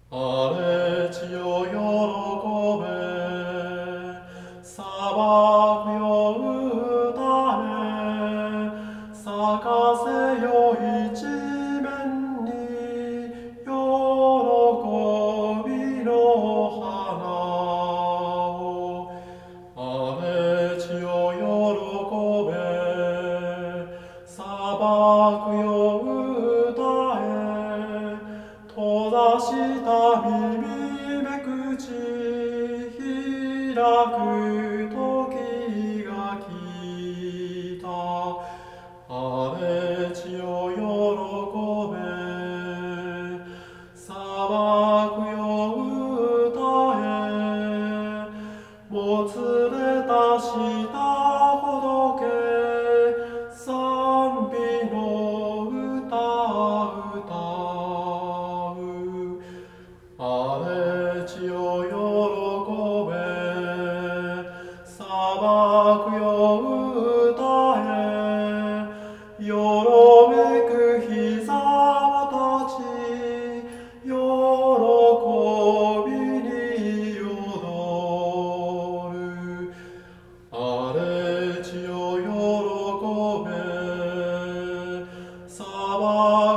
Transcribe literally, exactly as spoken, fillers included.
荒れ地よ喜べ、砂漠よ歌え、咲かせよ一面に喜びの花を。荒れ地よ喜べ、砂漠よ歌え、閉ざした耳めくち開く時が来た。荒れ地よ喜べ、砂漠よ歌え、もつれた舌ほどけ賛美の歌歌う。荒れ地よ喜べ、砂漠よ歌え、よろめく膝を立ち喜びに踊る。荒れ地よ喜べ、砂漠